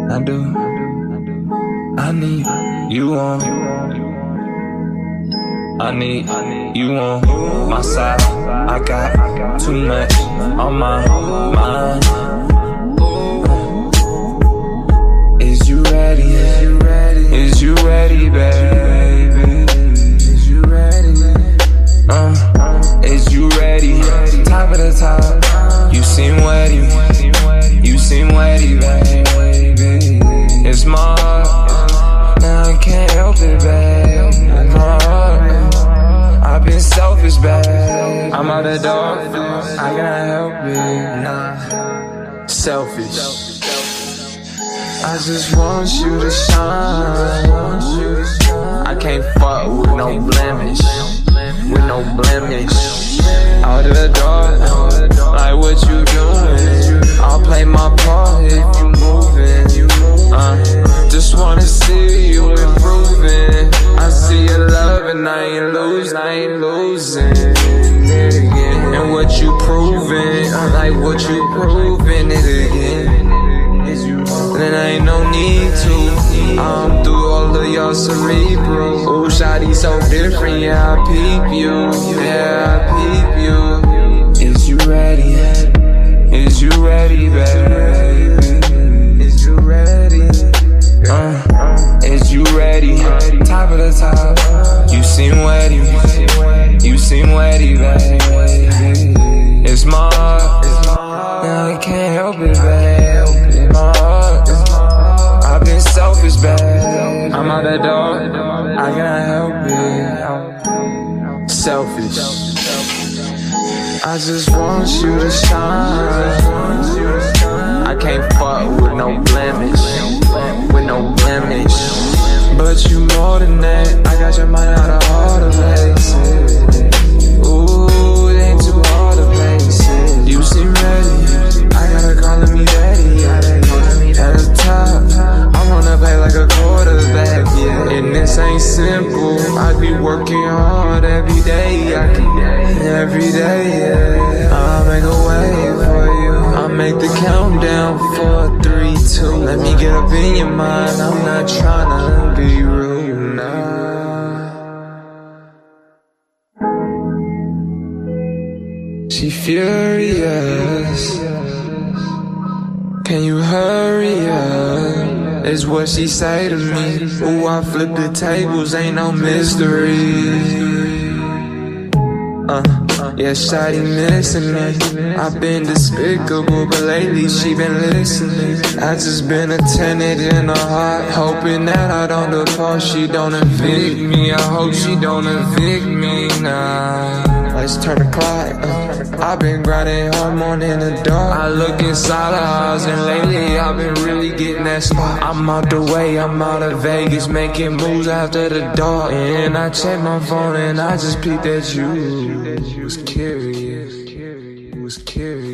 I do. I need you on. I need you on my side. I got too much on my mind. Is you ready? Is you ready, baby? Is you ready? Is you ready? Top of the top. You seem ready. You seem ready, baby. It's my heart. Now I can't help it, babe. My heart. I've been selfish, babe. I'm out the door. I can't help it. Nah. Selfish. I just want you to shine. I can't fuck with no blemish. With no blemish. Out of the dark, like what you doing? I'll play my part if you moving. Just wanna see you improving. I see your love and I ain't losing it again. And what you proving, like what you proving it again. Then ain't no need to. I'm through all of your cerebral. Ooh, shawty so different, yeah, I peep you. Yeah, I peep you. Is you ready? Is you ready, baby? Is you ready? Is you ready? Top of the top. You seem ready. You seem ready, baby. It's my heart. Now I can't help it, babe. My heart. I've been selfish, babe. I'm out that door. I can't help it. Selfish. I just want you to shine. I can't fuck with no blemish. With no blemish. But you more than that. I got your mind out of all the places. Ooh, it ain't too hard to place it. You seem ready. I got her calling me daddy. At the top, I wanna play like a quarterback, yeah. And this ain't simple. I be working hard every day. Every day, yeah. I'll make a way for you. I'll make the countdown for 3, 2. Let me get up in your mind. I'm not tryna be rude, nah. She furious. Can you hurry up? Is what she say to me. Ooh, I flip the tables, ain't no mystery. Yeah, shawty missing me. I've been despicable, but lately she been listening. I just been a tenant in her heart, hoping that I don't depart. She don't evict me, I hope she don't evict me, nah. Let's turn the clock. I've been grinding hard morning in the dark. I look inside her eyes and lately I've been really getting that spot. I'm out the way, I'm out of Vegas, making moves after the dark. And I checked my phone and I just peeped at you. Was curious.